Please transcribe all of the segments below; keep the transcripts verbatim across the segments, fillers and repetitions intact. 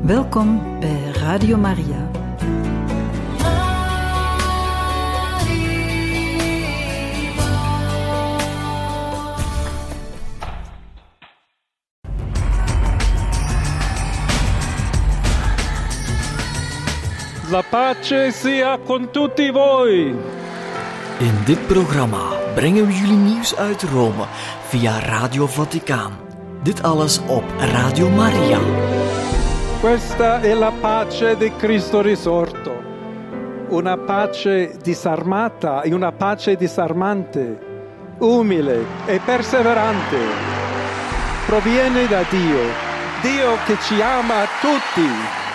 Welkom bij Radio Maria. La pace sia con tutti voi. In dit programma brengen we jullie nieuws uit Rome via Radio Vaticaan. Dit alles op Radio Maria. Questa è la pace di Cristo risorto. Una pace disarmata e una pace disarmante, umile e perseverante. Proviene da Dio, Dio che ci ama tutti.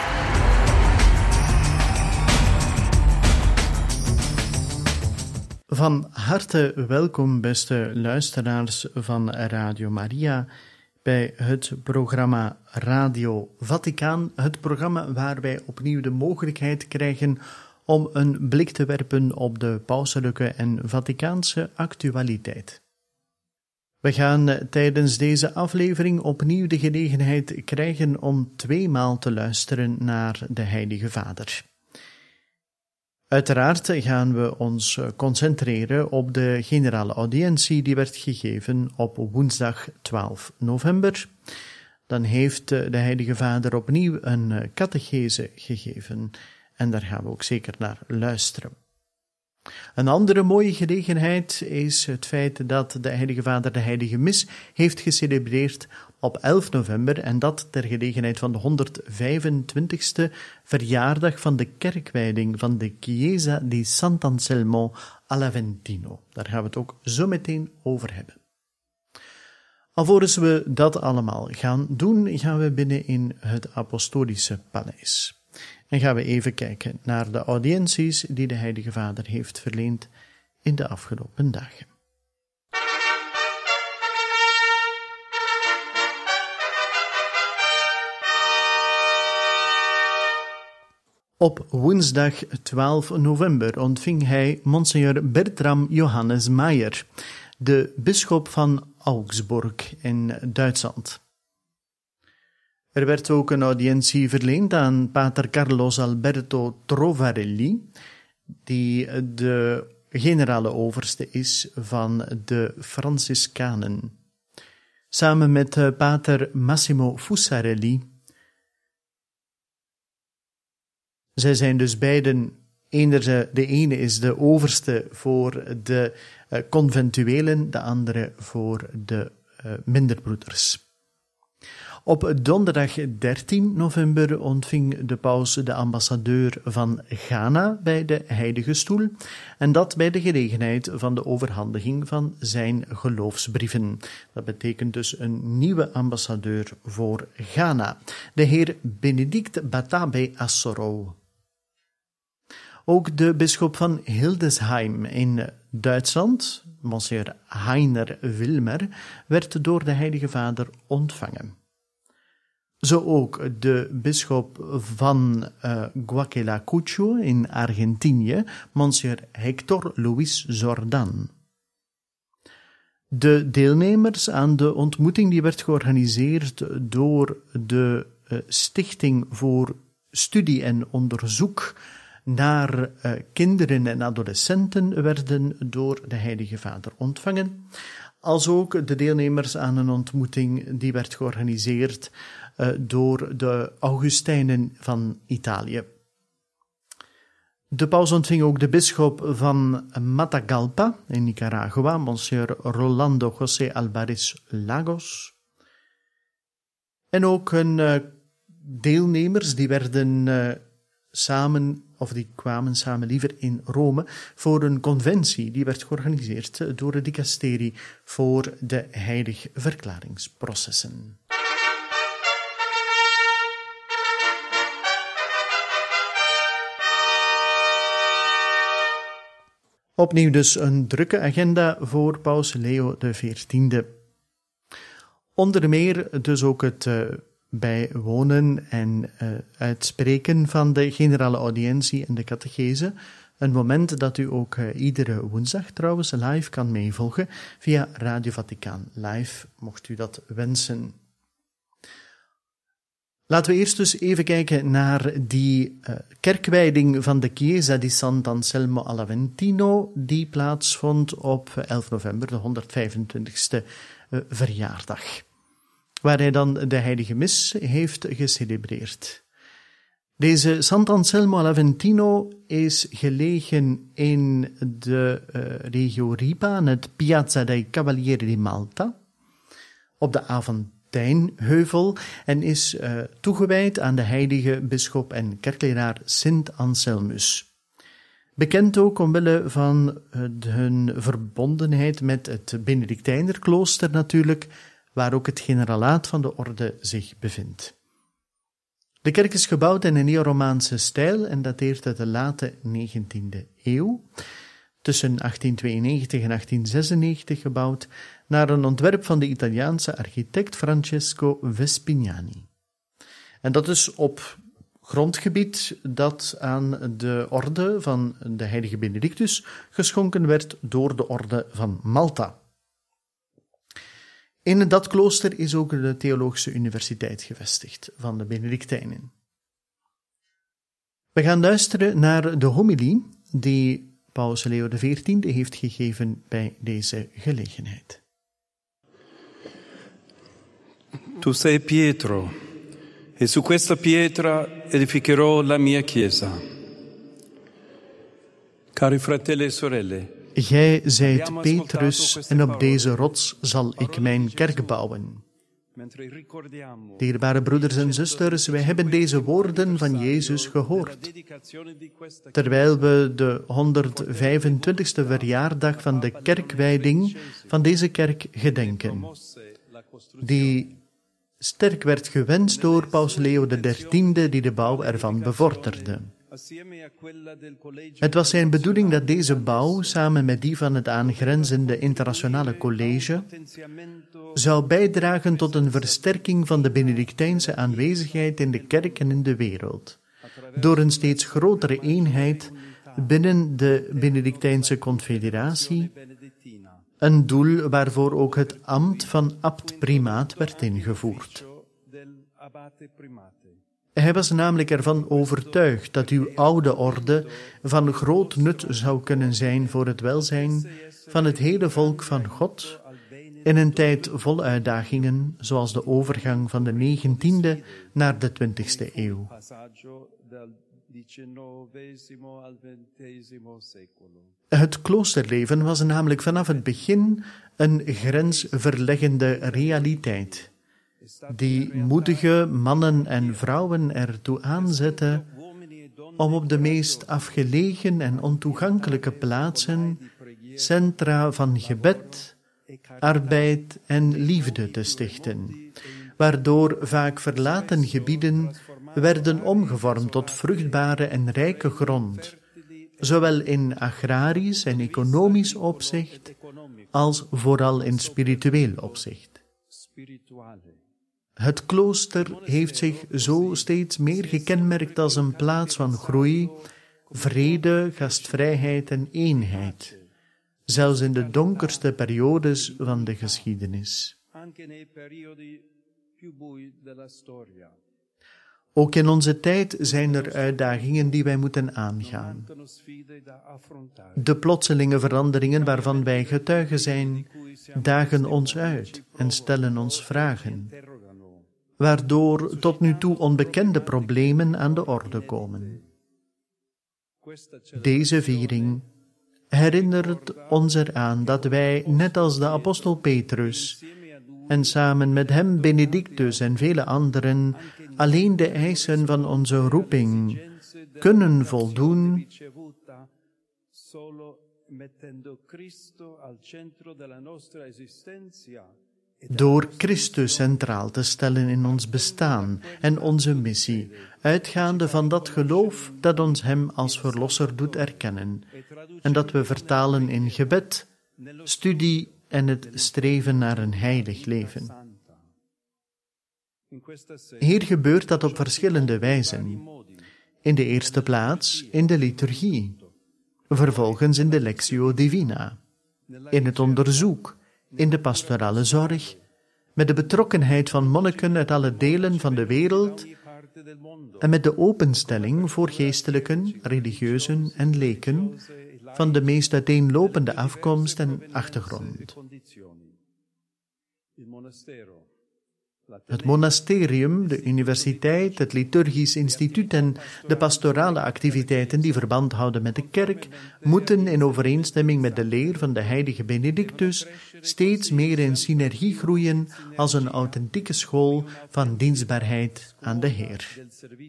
Van harte welkom, beste luisteraars van Radio Maria, bij het programma Radio Vaticaan, het programma waar wij opnieuw de mogelijkheid krijgen om een blik te werpen op de pauselijke en Vaticaanse actualiteit. We gaan tijdens deze aflevering opnieuw de gelegenheid krijgen om tweemaal te luisteren naar de Heilige Vader. Uiteraard gaan we ons concentreren op de generale audiëntie die werd gegeven op woensdag twaalf november. Dan heeft de Heilige Vader opnieuw een catechese gegeven en daar gaan we ook zeker naar luisteren. Een andere mooie gelegenheid is het feit dat de Heilige Vader de Heilige Mis heeft gecelebreerd op elf november en dat ter gelegenheid van de honderdvijfentwintigste verjaardag van de kerkwijding van de Chiesa di Sant'Anselmo all'Aventino. Daar gaan we het ook zo meteen over hebben. Alvorens we dat allemaal gaan doen, gaan we binnen in het Apostolische Paleis. En gaan we even kijken naar de audiënties die de Heilige Vader heeft verleend in de afgelopen dagen. Op woensdag twaalf november ontving hij Monsignor Bertram Johannes Mayer, de bisschop van Augsburg in Duitsland. Er werd ook een audiëntie verleend aan pater Carlos Alberto Trovarelli, die de generale overste is van de Franciscanen. Samen met pater Massimo Fussarelli. Zij zijn dus beiden, de ene is de overste voor de conventuelen, de andere voor de minderbroeders. Op donderdag dertien november ontving de paus de ambassadeur van Ghana bij de Heilige Stoel, en dat bij de gelegenheid van de overhandiging van zijn geloofsbrieven. Dat betekent dus een nieuwe ambassadeur voor Ghana, de heer Benedict Batabe Assoro. Ook de bisschop van Hildesheim in Duitsland, Monsignor Heiner Wilmer, werd door de Heilige Vader ontvangen. Zo ook de bisschop van uh, Guaquelacucho in Argentinië, Monsignor Hector Luis Jordan. De deelnemers aan de ontmoeting die werd georganiseerd door de uh, Stichting voor Studie en Onderzoek naar uh, kinderen en adolescenten werden door de Heilige Vader ontvangen, als ook de deelnemers aan een ontmoeting die werd georganiseerd uh, door de Augustijnen van Italië. De paus ontving ook de bisschop van Matagalpa in Nicaragua, Monsignor Rolando José Alvarez Lagos. En ook een uh, deelnemers die werden uh, samen, of die kwamen samen liever in Rome, voor een conventie die werd georganiseerd door de dicasterie voor de heilig verklaringsprocessen. Opnieuw dus een drukke agenda voor paus Leo de veertiende. Onder meer dus ook het uh, bijwonen en uh, uitspreken van de generale audiëntie en de catechese. Een moment dat u ook uh, iedere woensdag trouwens live kan meevolgen via Radio Vaticaan Live, mocht u dat wensen. Laten we eerst dus even kijken naar die uh, kerkwijding van de Chiesa di Sant'Anselmo all'Aventino, die plaatsvond op elf november, de honderdvijfentwintigste uh, verjaardag, waar hij dan de heilige mis heeft gecelebreerd. Deze Sant'Anselmo all'Aventino is gelegen in de uh, regio Ripa, aan het Piazza dei Cavalieri di Malta, op de Aventijnheuvel, en is uh, toegewijd aan de heilige bisschop en kerkleraar Sint Anselmus. Bekend ook omwille van uh, hun verbondenheid met het Benedictijnerklooster natuurlijk, waar ook het generalaat van de orde zich bevindt. De kerk is gebouwd in een neoromaanse stijl en dateert uit de late negentiende eeuw, tussen achttien tweeënnegentig en achttien zesennegentig gebouwd, naar een ontwerp van de Italiaanse architect Francesco Vespignani. En dat is op grondgebied dat aan de orde van de heilige Benedictus geschonken werd door de orde van Malta. In dat klooster is ook de Theologische Universiteit gevestigd van de Benedictijnen. We gaan luisteren naar de homilie die Paus Leo de veertiende heeft gegeven bij deze gelegenheid. Tu sei Pietro, e su questa pietra edificherò la mia chiesa. Cari fratelli e sorelle, Gij zijt Petrus, en op deze rots zal ik mijn kerk bouwen. Dierbare broeders en zusters, wij hebben deze woorden van Jezus gehoord, terwijl we de honderdvijfentwintigste verjaardag van de kerkwijding van deze kerk gedenken, die sterk werd gewenst door Paus Leo de dertiende, die de bouw ervan bevorderde. Het was zijn bedoeling dat deze bouw, samen met die van het aangrenzende internationale college, zou bijdragen tot een versterking van de Benedictijnse aanwezigheid in de kerk en in de wereld, door een steeds grotere eenheid binnen de Benedictijnse confederatie, een doel waarvoor ook het ambt van abt-primaat werd ingevoerd. Hij was namelijk ervan overtuigd dat uw oude orde van groot nut zou kunnen zijn voor het welzijn van het hele volk van God in een tijd vol uitdagingen, zoals de overgang van de negentiende naar de twintigste eeuw. Het kloosterleven was namelijk vanaf het begin een grensverleggende realiteit, die moedige mannen en vrouwen ertoe aanzette om op de meest afgelegen en ontoegankelijke plaatsen centra van gebed, arbeid en liefde te stichten, waardoor vaak verlaten gebieden werden omgevormd tot vruchtbare en rijke grond, zowel in agrarisch en economisch opzicht, als vooral in spiritueel opzicht. Het klooster heeft zich zo steeds meer gekenmerkt als een plaats van groei, vrede, gastvrijheid en eenheid, zelfs in de donkerste periodes van de geschiedenis. Ook in onze tijd zijn er uitdagingen die wij moeten aangaan. De plotselinge veranderingen waarvan wij getuigen zijn, dagen ons uit en stellen ons vragen, waardoor tot nu toe onbekende problemen aan de orde komen. Deze viering herinnert ons eraan dat wij, net als de apostel Petrus, en samen met hem Benedictus en vele anderen, alleen de eisen van onze roeping kunnen voldoen door Christus centraal te stellen in ons bestaan en onze missie, uitgaande van dat geloof dat ons Hem als Verlosser doet erkennen, en dat we vertalen in gebed, studie en het streven naar een heilig leven. Hier gebeurt dat op verschillende wijzen. In de eerste plaats in de liturgie, vervolgens in de Lectio Divina, in het onderzoek, in de pastorale zorg, met de betrokkenheid van monniken uit alle delen van de wereld en met de openstelling voor geestelijken, religieuzen en leken van de meest uiteenlopende afkomst en achtergrond. Het monasterium, de universiteit, het liturgisch instituut en de pastorale activiteiten die verband houden met de kerk, moeten in overeenstemming met de leer van de heilige Benedictus steeds meer in synergie groeien als een authentieke school van dienstbaarheid aan de Heer.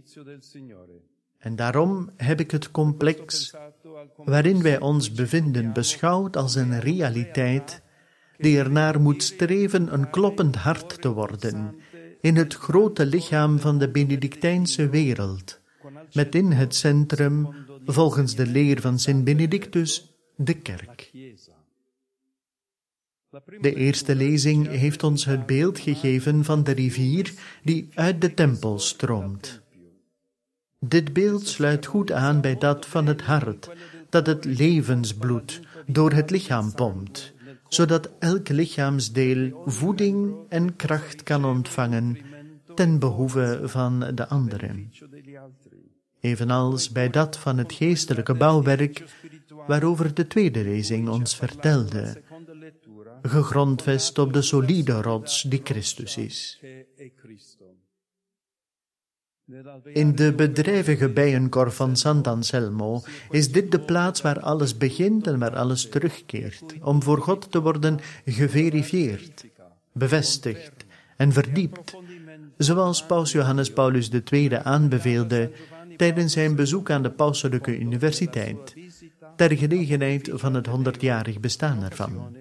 En daarom heb ik het complex waarin wij ons bevinden beschouwd als een realiteit die ernaar moet streven een kloppend hart te worden in het grote lichaam van de Benedictijnse wereld, met in het centrum, volgens de leer van Sint Benedictus, de kerk. De eerste lezing heeft ons het beeld gegeven van de rivier die uit de tempel stroomt. Dit beeld sluit goed aan bij dat van het hart, dat het levensbloed door het lichaam pompt, zodat elk lichaamsdeel voeding en kracht kan ontvangen ten behoeve van de anderen. Evenals bij dat van het geestelijke bouwwerk, waarover de tweede lezing ons vertelde, gegrondvest op de solide rots die Christus is. In de bedrijvige bijenkorf van Sant'Anselmo is dit de plaats waar alles begint en waar alles terugkeert, om voor God te worden geverifieerd, bevestigd en verdiept, zoals Paus Johannes Paulus de Tweede aanbeveelde tijdens zijn bezoek aan de Pauselijke Universiteit, ter gelegenheid van het honderdjarig bestaan ervan.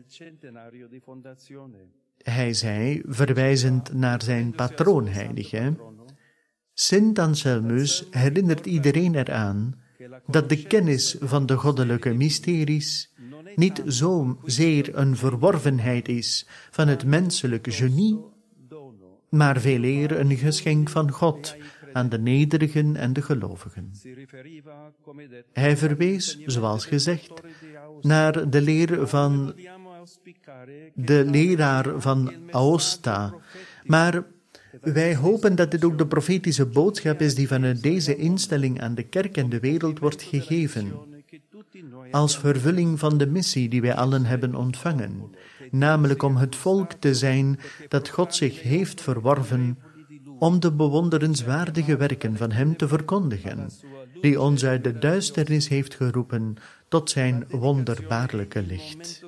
Hij zei, verwijzend naar zijn patroonheilige, Sint Anselmus herinnert iedereen eraan dat de kennis van de goddelijke mysteries niet zozeer een verworvenheid is van het menselijke genie, maar veeleer een geschenk van God aan de nederigen en de gelovigen. Hij verwees, zoals gezegd, naar de leer van de leraar van Aosta, maar wij hopen dat dit ook de profetische boodschap is die vanuit deze instelling aan de kerk en de wereld wordt gegeven, als vervulling van de missie die wij allen hebben ontvangen, namelijk om het volk te zijn dat God zich heeft verworven om de bewonderenswaardige werken van Hem te verkondigen, die ons uit de duisternis heeft geroepen tot zijn wonderbaarlijke licht.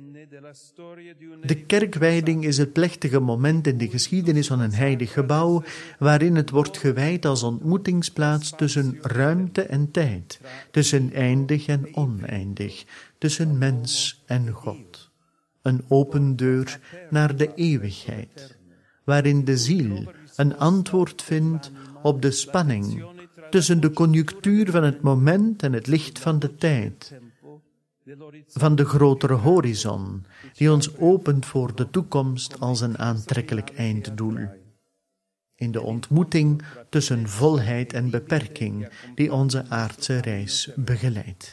De kerkwijding is het plechtige moment in de geschiedenis van een heilig gebouw, waarin het wordt gewijd als ontmoetingsplaats tussen ruimte en tijd, tussen eindig en oneindig, tussen mens en God. Een open deur naar de eeuwigheid, waarin de ziel een antwoord vindt op de spanning tussen de conjunctuur van het moment en het licht van de tijd, van de grotere horizon, die ons opent voor de toekomst als een aantrekkelijk einddoel. In de ontmoeting tussen volheid en beperking, die onze aardse reis begeleidt.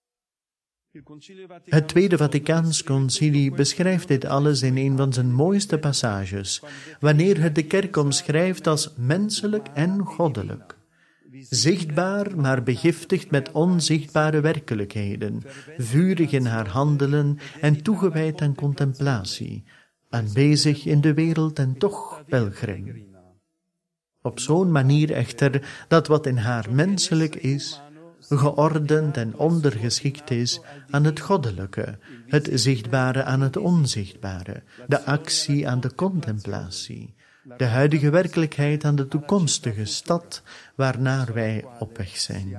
Het Tweede Vaticaans Concilie beschrijft dit alles in een van zijn mooiste passages, wanneer het de kerk omschrijft als menselijk en goddelijk. Zichtbaar, maar begiftigd met onzichtbare werkelijkheden, vurig in haar handelen en toegewijd aan contemplatie, aanwezig in de wereld en toch pelgrim. Op zo'n manier echter dat wat in haar menselijk is, geordend en ondergeschikt is aan het goddelijke, het zichtbare aan het onzichtbare, de actie aan de contemplatie, de huidige werkelijkheid aan de toekomstige stad waarnaar wij op weg zijn.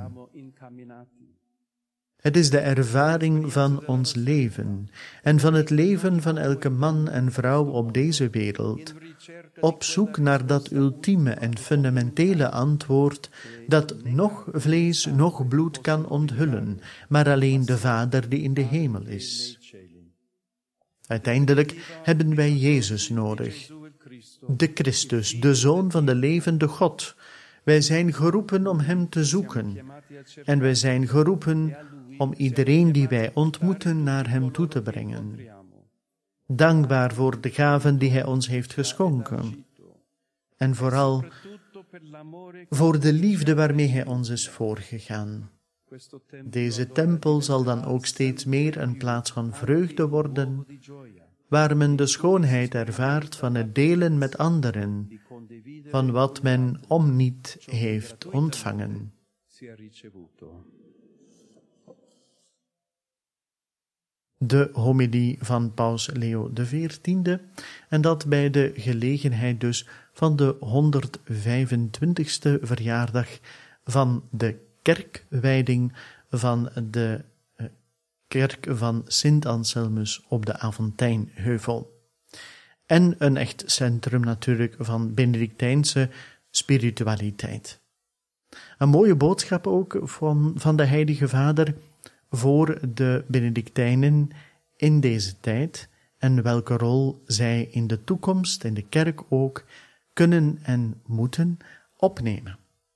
Het is de ervaring van ons leven en van het leven van elke man en vrouw op deze wereld, op zoek naar dat ultieme en fundamentele antwoord dat nog vlees, nog bloed kan onthullen, maar alleen de Vader die in de hemel is. Uiteindelijk hebben wij Jezus nodig, de Christus, de Zoon van de levende God. Wij zijn geroepen om Hem te zoeken en wij zijn geroepen om iedereen die wij ontmoeten naar Hem toe te brengen. Dankbaar voor de gaven die Hij ons heeft geschonken. En vooral voor de liefde waarmee hij ons is voorgegaan. Deze tempel zal dan ook steeds meer een plaats van vreugde worden, waar men de schoonheid ervaart van het delen met anderen, van wat men om niet heeft ontvangen. De homilie van paus Leo de veertiende, en dat bij de gelegenheid dus van de honderdvijfentwintigste verjaardag van de kerkwijding van de kerk van Sint Anselmus op de Aventijnheuvel. En een echt centrum natuurlijk van Benedictijnse spiritualiteit. Een mooie boodschap ook van, van de Heilige Vader voor de Benedictijnen in deze tijd en welke rol zij in de toekomst, in de kerk ook, kunnen en moeten opnemen.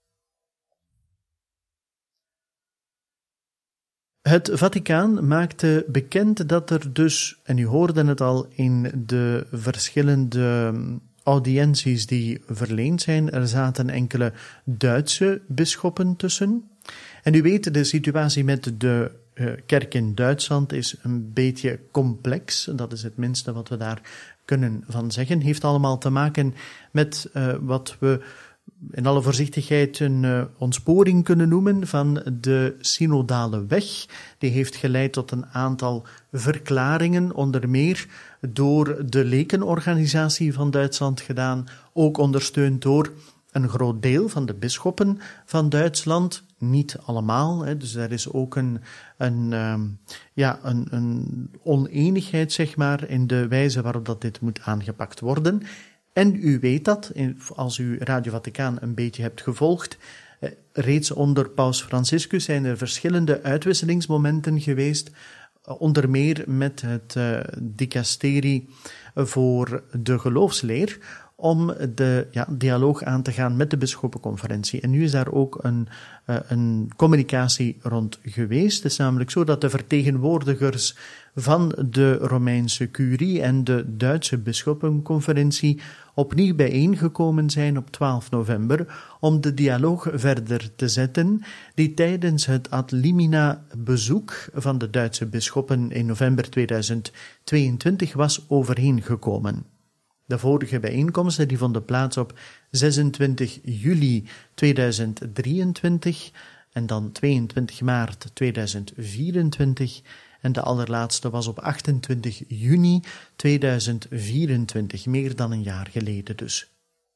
Het Vaticaan maakte bekend dat er dus, en u hoorde het al in de verschillende audiënties die verleend zijn, er zaten enkele Duitse bisschoppen tussen. En u weet, de situatie met de uh, kerk in Duitsland is een beetje complex. Dat is het minste wat we daar kunnen van zeggen. Heeft allemaal te maken met uh, wat we in alle voorzichtigheid een uh, ontsporing kunnen noemen van de synodale weg. Die heeft geleid tot een aantal verklaringen, onder meer door de lekenorganisatie van Duitsland gedaan, ook ondersteund door een groot deel van de bisschoppen van Duitsland, niet allemaal, hè, dus er is ook een, een, um, ja, een, een oneenigheid, zeg maar, in de wijze waarop dat dit moet aangepakt worden. En u weet dat, als u Radio Vaticaan een beetje hebt gevolgd, eh, reeds onder Paus Franciscus zijn er verschillende uitwisselingsmomenten geweest, onder meer met het uh, dicasterie voor de geloofsleer, om de ja, dialoog aan te gaan met de bisschoppenconferentie. En nu is daar ook een, uh, een communicatie rond geweest. Het is namelijk zo dat de vertegenwoordigers van de Romeinse curie en de Duitse bisschoppenconferentie opnieuw bijeengekomen zijn op twaalf november om de dialoog verder te zetten, die tijdens het ad limina bezoek van de Duitse bisschoppen in november tweeduizend tweeëntwintig was overeengekomen. De vorige bijeenkomsten die vonden plaats op zesentwintig juli tweeduizend drieëntwintig en dan tweeëntwintig maart tweeduizend vierentwintig en de allerlaatste was op achtentwintig juni tweeduizend vierentwintig, meer dan een jaar geleden dus.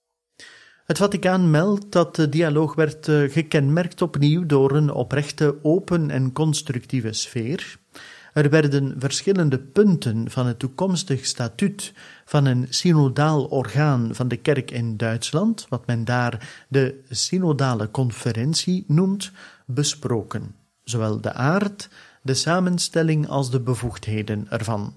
Het Vaticaan meldt dat de dialoog werd gekenmerkt opnieuw door een oprechte, open en constructieve sfeer. Er werden verschillende punten van het toekomstig statuut van een synodaal orgaan van de kerk in Duitsland, wat men daar de synodale conferentie noemt, besproken. Zowel de aard, de samenstelling als de bevoegdheden ervan.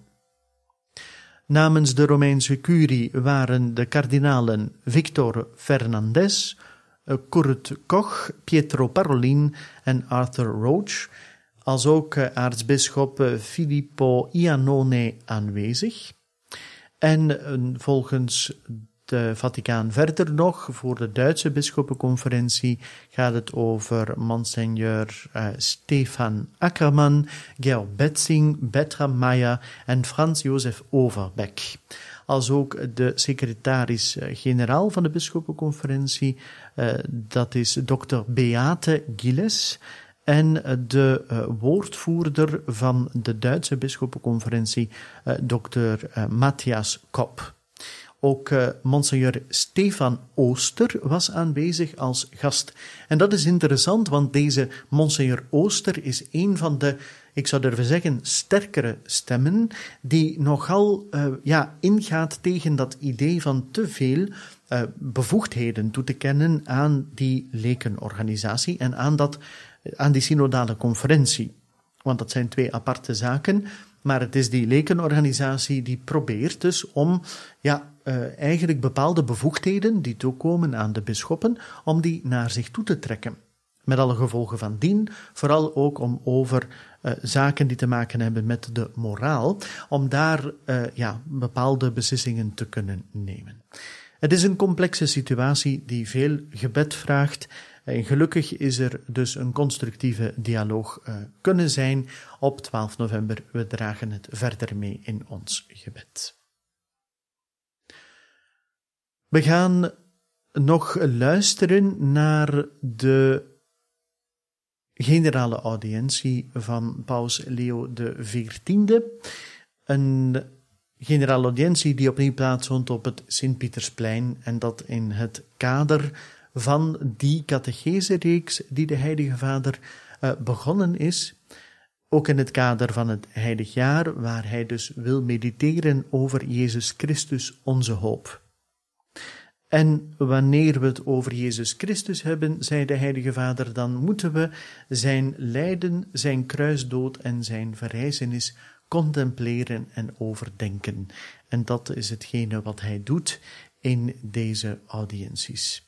Namens de Romeinse curie waren de kardinalen Victor Fernandez, Kurt Koch, Pietro Parolin en Arthur Roach, als ook aartsbisschop Filippo Iannone aanwezig. En volgens de Vaticaan verder nog, voor de Duitse bisschoppenconferentie, gaat het over monseigneur uh, Stefan Ackermann, Georg Betzing, Bertram Meyer en Frans Josef Overbeck. Als ook de secretaris-generaal van de bisschoppenconferentie, uh, dat is dokter Beate Gilles, en de uh, woordvoerder van de Duitse bisschoppenconferentie, uh, dokter Uh, Matthias Kopp. Ook uh, monseigneur Stefan Ooster was aanwezig als gast. En dat is interessant, want deze monseigneur Ooster is een van de, ik zou durven zeggen, sterkere stemmen, die nogal uh, ja, ingaat tegen dat idee van te veel uh, bevoegdheden toe te kennen aan die lekenorganisatie en aan, dat, aan die synodale conferentie. Want dat zijn twee aparte zaken, maar het is die lekenorganisatie die probeert dus om ja, uh, eigenlijk bepaalde bevoegdheden die toekomen aan de bisschoppen, om die naar zich toe te trekken. Met alle gevolgen van dien, vooral ook om over uh, zaken die te maken hebben met de moraal, om daar uh, ja, bepaalde beslissingen te kunnen nemen. Het is een complexe situatie die veel gebed vraagt. En gelukkig is er dus een constructieve dialoog uh, kunnen zijn op twaalf november. We dragen het verder mee in ons gebed. We gaan nog luisteren naar de generale audiëntie van Paus Leo de veertiende. Een generale audiëntie die opnieuw plaatsvond op het Sint-Pietersplein en dat in het kader van die catechese-reeks die de Heilige Vader uh, begonnen is. Ook in het kader van het Heilig Jaar, waar hij dus wil mediteren over Jezus Christus, onze hoop. En wanneer we het over Jezus Christus hebben, zei de Heilige Vader, dan moeten we zijn lijden, zijn kruisdood en zijn verrijzenis contempleren en overdenken. En dat is hetgene wat hij doet in deze audiënties.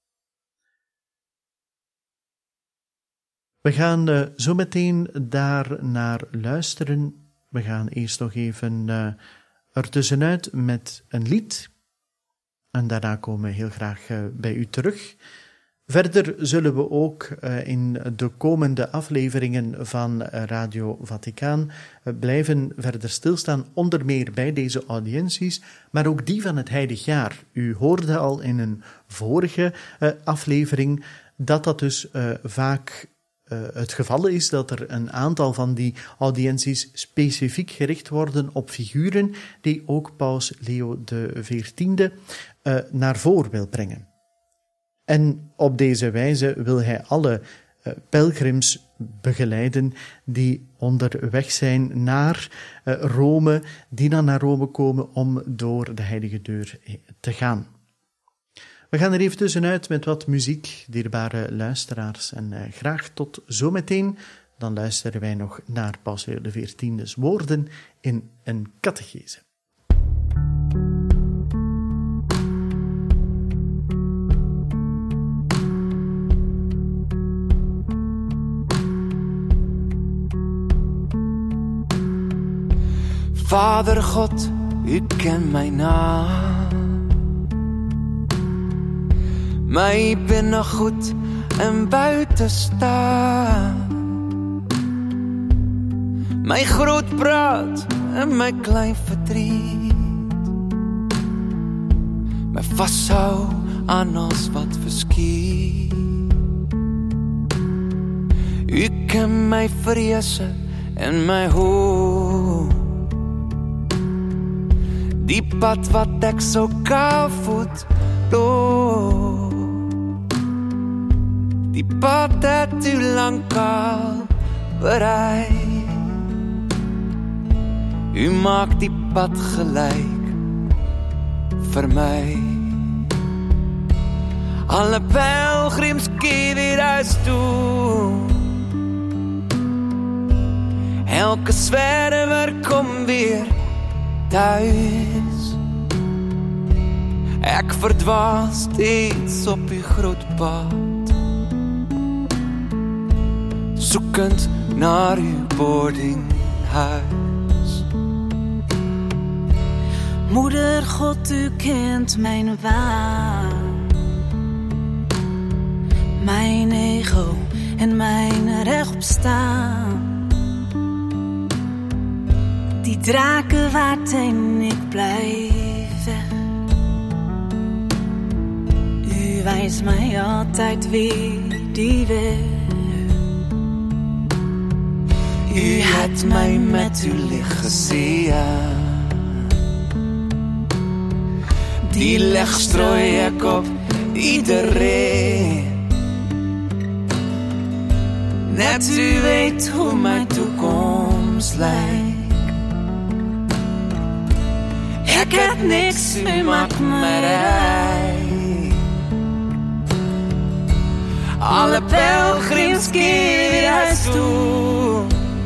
We gaan uh, zo meteen daar naar luisteren. We gaan eerst nog even uh, ertussenuit met een lied. En daarna komen we heel graag uh, bij u terug. Verder zullen we ook uh, in de komende afleveringen van Radio Vaticaan uh, blijven verder stilstaan, onder meer bij deze audiënties, maar ook die van het Heilig Jaar. U hoorde al in een vorige uh, aflevering dat dat dus uh, vaak uh, het geval is, dat er een aantal van die audiënties specifiek gericht worden op figuren die ook Paus Leo de veertiende uh, naar voren wil brengen. En op deze wijze wil hij alle uh, pelgrims begeleiden die onderweg zijn naar uh, Rome, die dan naar Rome komen om door de heilige deur te gaan. We gaan er even tussenuit met wat muziek, dierbare luisteraars, en uh, graag tot zometeen. Dan luisteren wij nog naar Paus Leo de veertiende's woorden in een catechese. Vader God, u kent mijn naam. Mij binnen goed en buiten staan. Mijn groot praat en mijn klein verdriet. Mij vasthou aan alles wat verschiet. U kent mijn vrezen en mijn hoop. Die pad wat ik zo koud voet loop. Die pad dat u lang al bereid. U maakt die pad gelijk voor mij. Alle pelgrims keer weer huis toe. Elke zwerver komt weer thuis. Ik verdwaal steeds op uw groot pad, zoekend naar uw boardinghuis. Moeder God, u kent mijn waan, mijn ego en mijn rechtopstaan. Die draken waard en ik blijf weg. U wijst mij altijd weer die weg. U hebt mij met uw licht gezien. Die licht strooi ik op iedereen. Net u weet hoe mijn toekomst lijkt. Ik heb niks, u maakt me rijk. Alle pelgrims keer weer huis toe.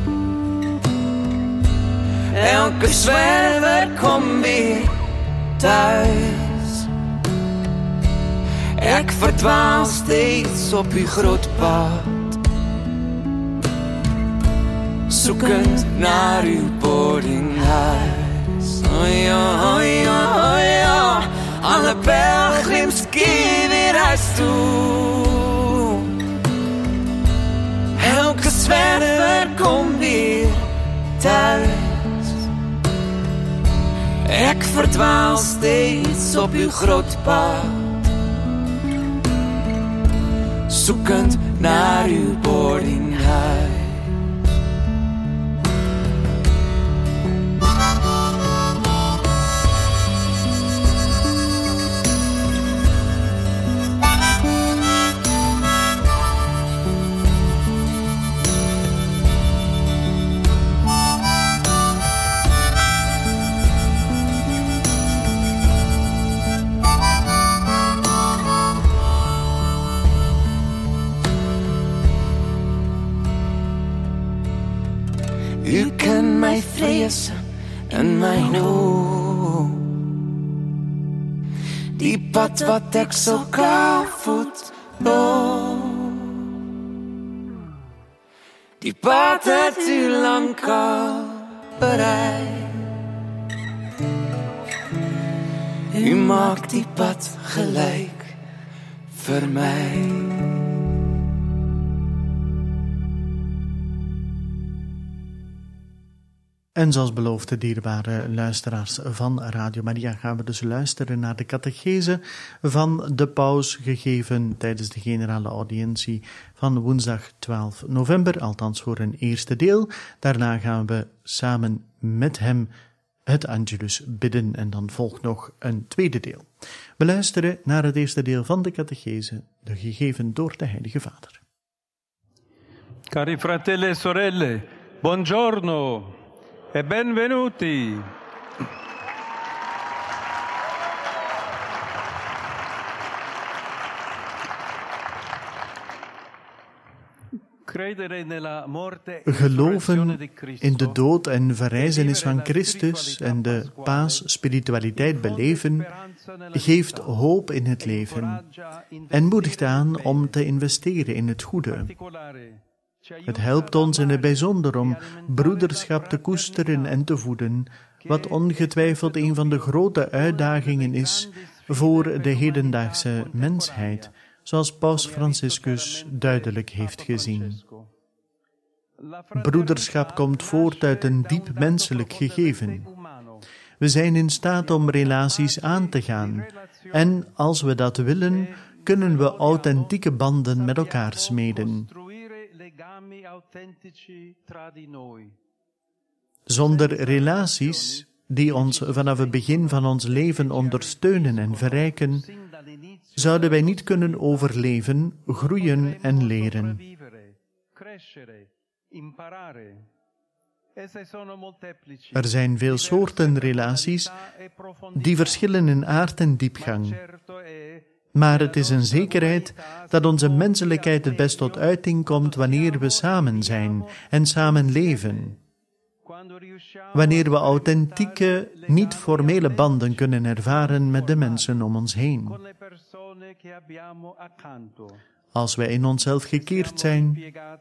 Elke zwerver komt weer thuis. Ik verdwaal steeds op uw groot pad, zoekend naar uw boardinghuis. Oh ja, oh ja, oh ja. alle pelgrims weer huis toe. Elke zwerver komt weer thuis. Ik verdwaal steeds op uw groot pad, zoekend naar uw boardinghuis. U kent mijn vrezen en mijn hoop. Die pad wat ik zo gauw voet loop. Die pad het u lang al bereid. U maakt die pad gelijk voor mij. En zoals beloofd, dierbare luisteraars van Radio Maria, gaan we dus luisteren naar de catechese van de paus, gegeven tijdens de generale audiëntie van woensdag twaalf november, althans voor een eerste deel. Daarna gaan we samen met hem het Angelus bidden en dan volgt nog een tweede deel. We luisteren naar het eerste deel van de catechese, de gegeven door de Heilige Vader. Cari fratelli e sorelle, buongiorno e benvenuti. Geloven in de dood en verrijzenis van Christus en de paasspiritualiteit beleven, geeft hoop in het leven en moedigt aan om te investeren in het goede. Het helpt ons in het bijzonder om broederschap te koesteren en te voeden, wat ongetwijfeld een van de grote uitdagingen is voor de hedendaagse mensheid, zoals Paus Franciscus duidelijk heeft gezien. Broederschap komt voort uit een diep menselijk gegeven. We zijn in staat om relaties aan te gaan en als we dat willen, kunnen we authentieke banden met elkaar smeden. Zonder relaties die ons vanaf het begin van ons leven ondersteunen en verrijken, zouden wij niet kunnen overleven, groeien en leren. Er zijn veel soorten relaties die verschillen in aard en diepgang. Maar het is een zekerheid dat onze menselijkheid het best tot uiting komt wanneer we samen zijn en samen leven. Wanneer we authentieke, niet-formele banden kunnen ervaren met de mensen om ons heen. Als wij in onszelf gekeerd zijn,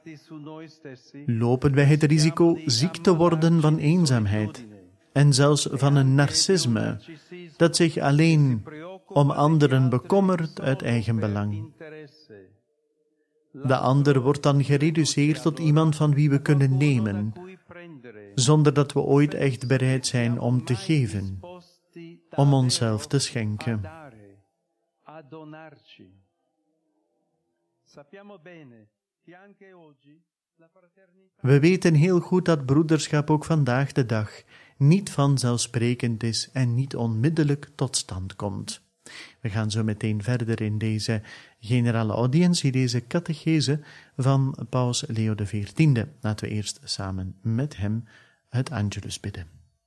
lopen wij het risico ziek te worden van eenzaamheid en zelfs van een narcisme, dat zich alleen om anderen bekommert uit eigen belang. De ander wordt dan gereduceerd tot iemand van wie we kunnen nemen, zonder dat we ooit echt bereid zijn om te geven, om onszelf te schenken. We weten heel goed dat broederschap ook vandaag de dag niet vanzelfsprekend is en niet onmiddellijk tot stand komt. We gaan zo meteen verder in deze generale audiëntie, deze catechese van Paus Leo de veertiende. Laten we eerst samen met hem het Angelus bidden.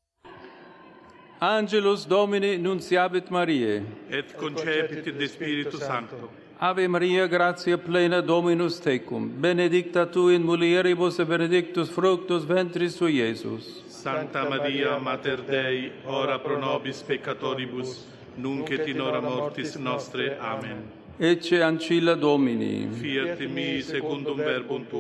Angelus Domini nunciabit Mariae. Et concepit de Spiritu Sancto. Ave Maria, gratia plena, Dominus tecum, benedicta tu in mulieribus e benedictus fructus ventris tui, Iesus. Sancta Maria, Mater Dei, ora pro nobis peccatoribus, nunc et in hora mortis nostre. Amen. Ecce ancilla Domini. Fiat in mi secundum verbum tuum.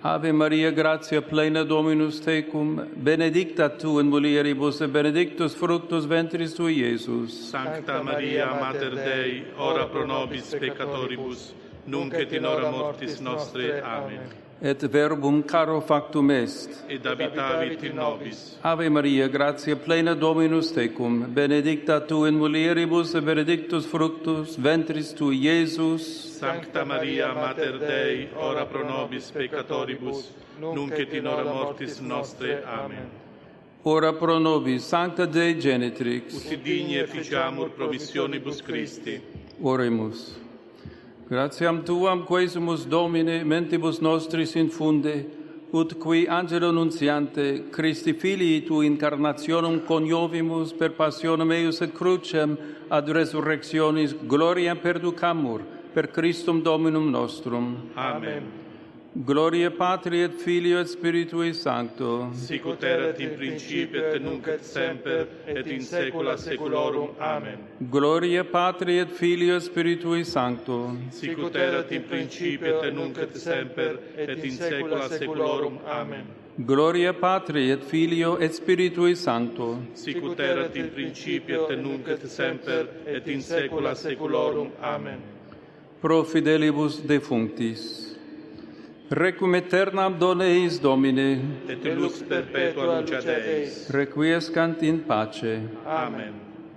Ave Maria, gratia plena Dominus tecum, benedicta tu in mulieribus et benedictus fructus ventris tui, Iesus. Sancta Maria, Mater Dei, ora pro nobis peccatoribus, nunc et in hora mortis nostre. Amen. Et verbum caro factum est. Et habitavit in nobis. Ave Maria, gratia plena Dominus tecum, benedicta tu in mulieribus et benedictus fructus ventris tui, Iesus. Sancta Maria, Mater Dei, ora pro nobis peccatoribus, nunc et in hora mortis nostre. Amen. Ora pro nobis, Sancta Dei Genitrix. Ut digni efficiamur promissionibus Christi. Oremus. Gratiam Tuam, quesumus Domine, mentibus nostris infunde, ut qui angelo nuntiante, Christi Filii tu incarnationem coniovimus per passionem eius et crucem ad resurrectionis gloriam perducamur, per Christum Dominum nostrum. Amen. Gloria Patri et Filio et Spiritui Sancto. Sic ut erat in principio et nunc et semper et in saecula saeculorum. Amen. Gloria Patri et Filio et Spiritui Sancto. Sic ut erat in principio et nunc et semper et in saecula saeculorum. Amen. Gloria Patri et Filio et Spiritui Sancto. Sic ut erat in principio et nunc et semper et in saecula saeculorum. Amen. Pro fidelibus defunctis. Requiem aeternam dona eis Domine. Et lux perpetua luceat eis. Requiescant in pace. Amen.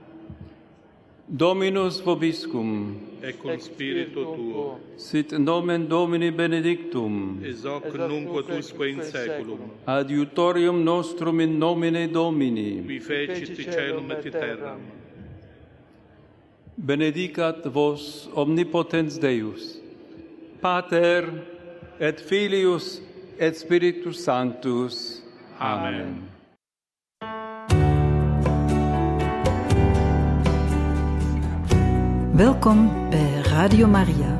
Dominus vobiscum. Et cum spiritu tuo. Sit nomen Domini benedictum. Ex hoc nunc et usque in saeculum. Adiutorium nostrum in nomine Domini. Qui fecit caelum et terram. Benedicat vos omnipotens Deus, Pater et Filius et Spiritus Sanctus. Amen. Welkom bij Radio Maria.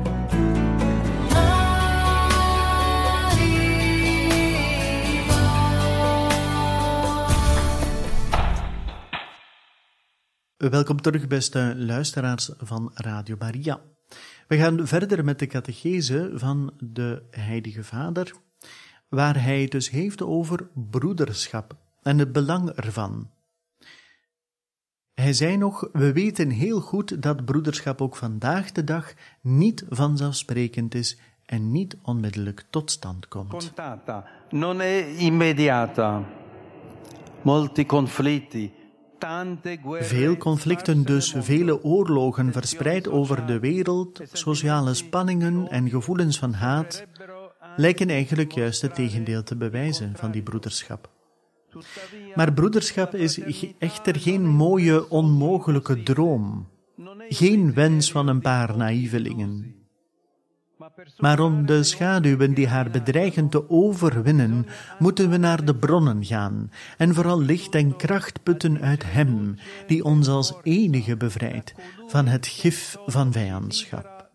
Welkom terug, beste luisteraars van Radio Maria. We gaan verder met de catechese van de Heilige Vader, waar hij het dus heeft over broederschap en het belang ervan. Hij zei nog, we weten heel goed dat broederschap ook vandaag de dag niet vanzelfsprekend is en niet onmiddellijk tot stand komt. Contata, non è immediata. Molti conflitti. Veel conflicten dus, vele oorlogen verspreid over de wereld, sociale spanningen en gevoelens van haat, lijken eigenlijk juist het tegendeel te bewijzen van die broederschap. Maar broederschap is echter geen mooie, onmogelijke droom, geen wens van een paar naïvelingen. Maar om de schaduwen die haar bedreigen te overwinnen, moeten we naar de bronnen gaan en vooral licht en kracht putten uit Hem, die ons als enige bevrijdt van het gif van vijandschap.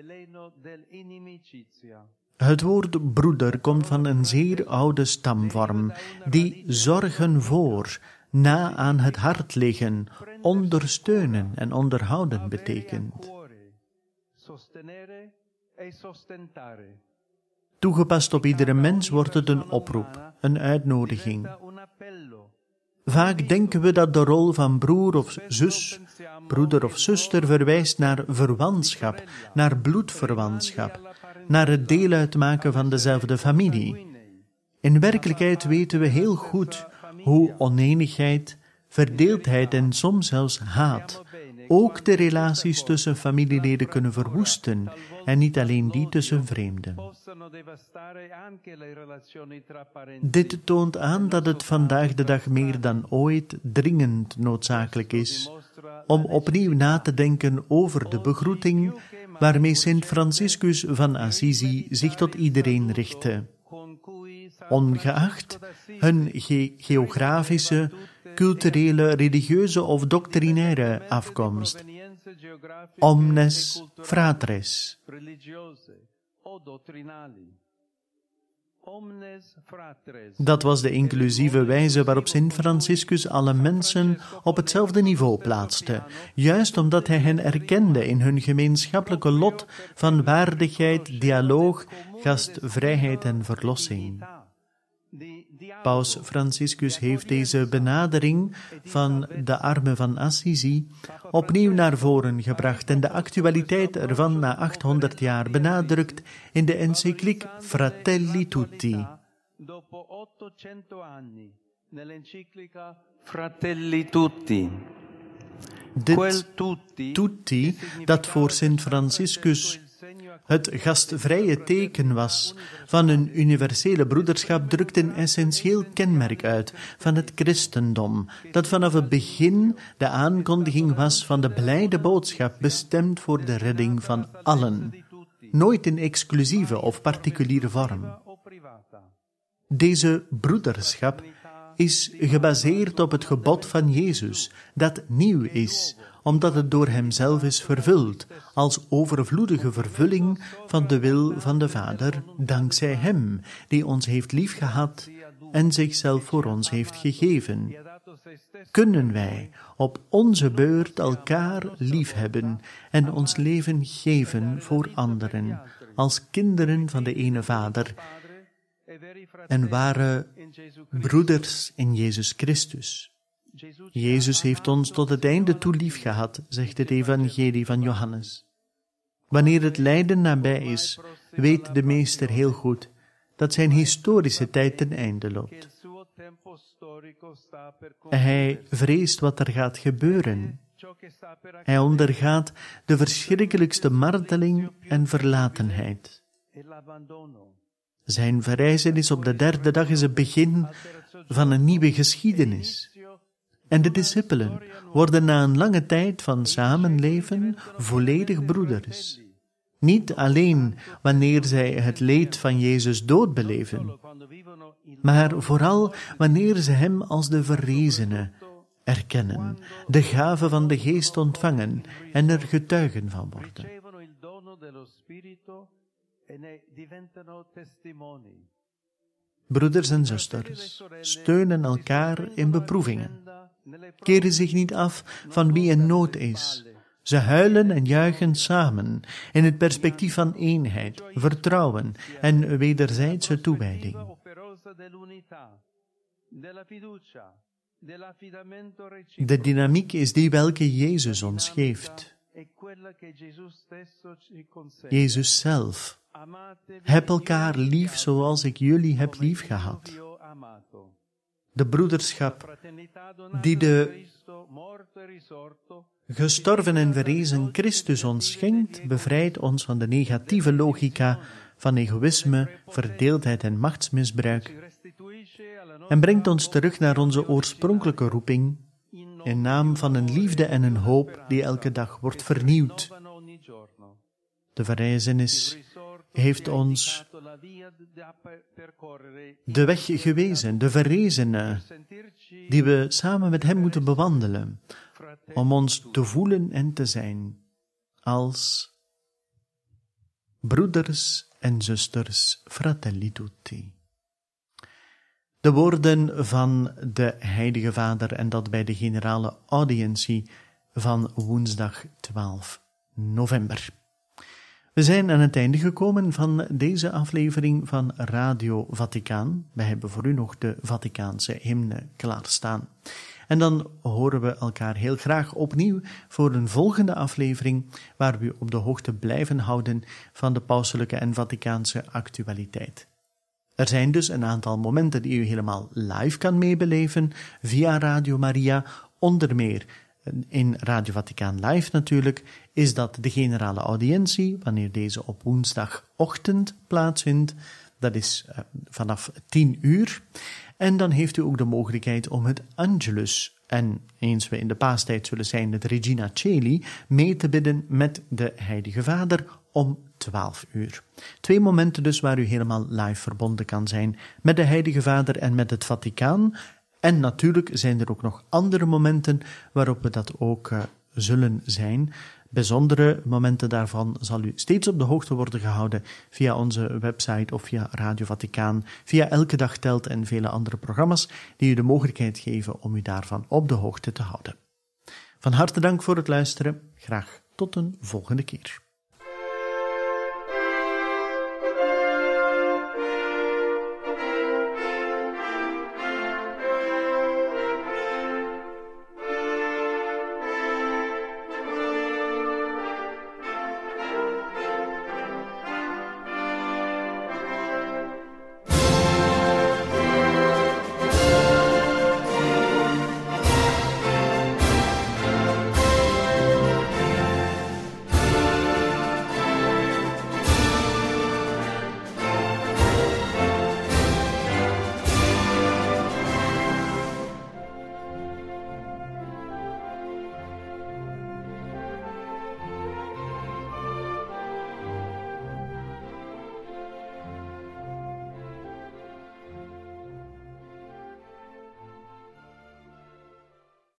Het woord broeder komt van een zeer oude stamvorm, die zorgen voor, na aan het hart liggen, ondersteunen en onderhouden betekent. Toegepast op iedere mens wordt het een oproep, een uitnodiging. Vaak denken we dat de rol van broer of zus, broeder of zuster verwijst naar verwantschap, naar bloedverwantschap, naar het deel uitmaken van dezelfde familie. In werkelijkheid weten we heel goed hoe oneenigheid, verdeeldheid en soms zelfs haat ook de relaties tussen familieleden kunnen verwoesten en niet alleen die tussen vreemden. Dit toont aan dat het vandaag de dag meer dan ooit dringend noodzakelijk is om opnieuw na te denken over de begroeting waarmee Sint Franciscus van Assisi zich tot iedereen richtte, ongeacht hun ge- geografische, culturele, religieuze of doctrinaire afkomst. Omnes fratres. Dat was de inclusieve wijze waarop Sint Franciscus alle mensen op hetzelfde niveau plaatste, juist omdat hij hen erkende in hun gemeenschappelijke lot van waardigheid, dialoog, gastvrijheid en verlossing. Paus Franciscus heeft deze benadering van de armen van Assisi opnieuw naar voren gebracht en de actualiteit ervan na achthonderd jaar benadrukt in de encycliek Fratelli Tutti. Fratelli Tutti. Dit tutti, dat voor Sint Franciscus het gastvrije teken was van een universele broederschap, drukt een essentieel kenmerk uit van het christendom, dat vanaf het begin de aankondiging was van de blijde boodschap bestemd voor de redding van allen, nooit in exclusieve of particuliere vorm. Deze broederschap is gebaseerd op het gebod van Jezus, dat nieuw is, omdat het door hemzelf is vervuld, als overvloedige vervulling van de wil van de Vader, dankzij hem, die ons heeft liefgehad en zichzelf voor ons heeft gegeven. Kunnen wij op onze beurt elkaar liefhebben en ons leven geven voor anderen, als kinderen van de ene Vader, en ware broeders in Jezus Christus. Jezus heeft ons tot het einde toe lief gehad, zegt het evangelie van Johannes. Wanneer het lijden nabij is, weet de meester heel goed dat zijn historische tijd ten einde loopt. Hij vreest wat er gaat gebeuren. Hij ondergaat de verschrikkelijkste marteling en verlatenheid. Zijn verrijzenis op de derde dag is het begin van een nieuwe geschiedenis. En de discipelen worden na een lange tijd van samenleven volledig broeders. Niet alleen wanneer zij het leed van Jezus dood beleven, maar vooral wanneer ze hem als de verrezene erkennen, de gave van de geest ontvangen en er getuigen van worden. Broeders en zusters steunen elkaar in beproevingen, keren zich niet af van wie in nood is. Ze huilen en juichen samen in het perspectief van eenheid, vertrouwen en wederzijdse toewijding. De dynamiek is die welke Jezus ons geeft. Jezus zelf. Heb elkaar lief zoals ik jullie heb lief gehad. De broederschap die de gestorven en verrezen Christus ons schenkt, bevrijdt ons van de negatieve logica van egoïsme, verdeeldheid en machtsmisbruik en brengt ons terug naar onze oorspronkelijke roeping in naam van een liefde en een hoop die elke dag wordt vernieuwd. De verrijzenis heeft ons de weg gewezen, de verrezene, die we samen met hem moeten bewandelen, om ons te voelen en te zijn als broeders en zusters, fratelli tutti. De woorden van de Heilige Vader, en dat bij de generale audiëntie van woensdag twaalf november. We zijn aan het einde gekomen van deze aflevering van Radio Vaticaan. We hebben voor u nog de Vaticaanse hymne klaarstaan. En dan horen we elkaar heel graag opnieuw voor een volgende aflevering, waar we u op de hoogte blijven houden van de pauselijke en Vaticaanse actualiteit. Er zijn dus een aantal momenten die u helemaal live kan meebeleven via Radio Maria, onder meer in Radio Vaticaan Live natuurlijk, is dat de generale audiëntie, wanneer deze op woensdagochtend plaatsvindt. Dat is uh, vanaf tien uur. En dan heeft u ook de mogelijkheid om het Angelus, en eens we in de paastijd zullen zijn, het Regina Coeli, mee te bidden met de Heilige Vader om twaalf uur. Twee momenten dus waar u helemaal live verbonden kan zijn met de Heilige Vader en met het Vaticaan. En natuurlijk zijn er ook nog andere momenten waarop we dat ook uh, zullen zijn. Bijzondere momenten daarvan zal u steeds op de hoogte worden gehouden via onze website of via Radio Vaticaan, via Elke Dag Telt en vele andere programma's die u de mogelijkheid geven om u daarvan op de hoogte te houden. Van harte dank voor het luisteren. Graag tot een volgende keer.